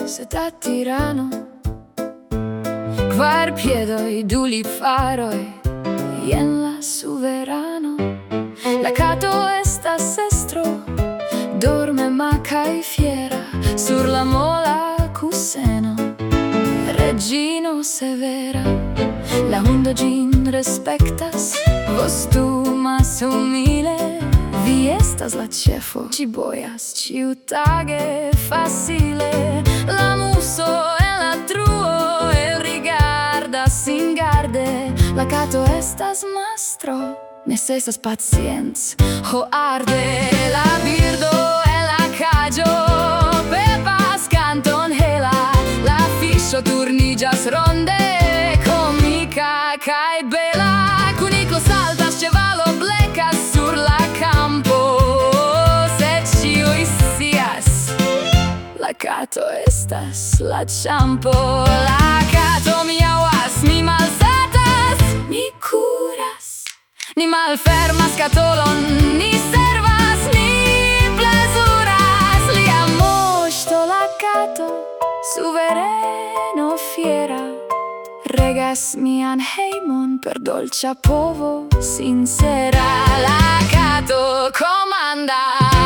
se da tirano, kvar piedoj duli faroj, jen la suverano. La kato estas estro, dormema kaj fiera, sur la mola kuseno, reĝino severa. La hundo ĝin respektas, vostumas humile. Vi estas la ĉefo, ĝi bojas ĉiutage facile. La muso en la truo elrigardas singarde. La kato estas mastro, necesas pacienz, ho arde. La birdo en la kaĝo pepas kanton hela. La fiŝo turniĝas ronde, komika kaj bela. Kuniklo saltas, ĉevalo blekas sur la campo, sed ĉiuj scias, la kato estas la ĉampo. La kato miaŭas, mi malsatas, mi kuras, ni malfermas skatolon, ni servas, ni plezuras. Lia moŝto, la kato, suvereno fiera, regas mian hejmon per dolĉa povo sincera. La kato komandas.